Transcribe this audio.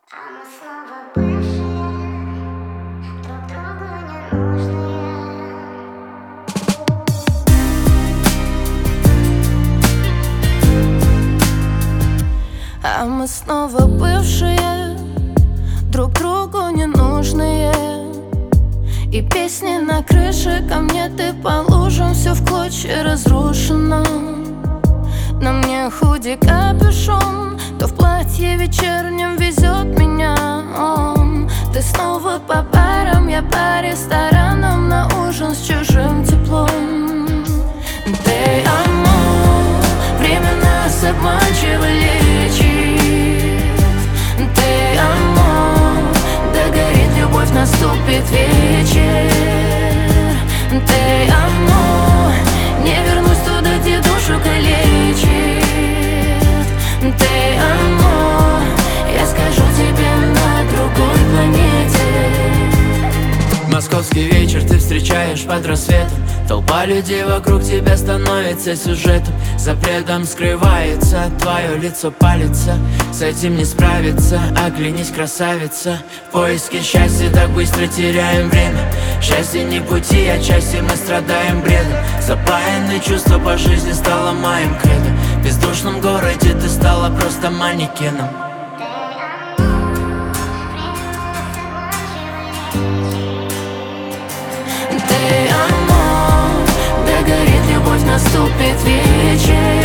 А мы снова бывшие, друг другу ненужные. А мы снова бывшие, друг другу ненужные. И песни на крыше, ко мне ты по лужам, все в клочья разрушено. На мне худи капюшон, то в платье вечернем везет меня он. Ты снова по барам, я по ресторанам, на ужин с чужим теплом. Ты амор, время нас обманчиво лечит. Ты амор, догорит любовь, наступит вечер. Ты амор, не вернусь туда, где душу калечит. Ты амор, я скажу тебе на другой планете. Московский вечер ты встречаешь под рассветом. Толпа людей вокруг тебя становится сюжетом. Запретом скрывается твое лицо, палится. С этим не справиться, оглянись, красавица. В поиске счастья так быстро теряем время. Счастье не пути, отчасти мы страдаем бредом. Запаянное чувство по жизни стало моим кредо. В бездушном городе ты стала просто манекеном. Ты амор, догорит любовь, наступит вечер.